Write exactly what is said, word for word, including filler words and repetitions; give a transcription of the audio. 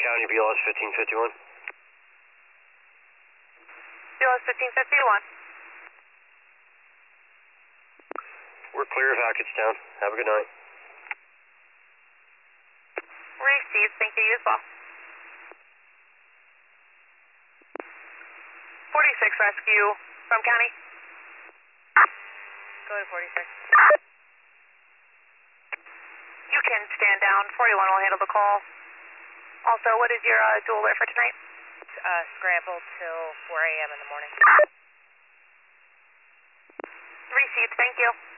County B L S fifteen fifty-one. B L S fifteen fifty-one. We're clear of Hackettstown. Have a good night. Received. Thank you. You as well. forty-six rescue from county. Go to forty-six. You can stand down. forty-one will handle the call. Also, what is your uh, dual alert for tonight? Uh, scramble till four A M in the morning. Received. Thank you.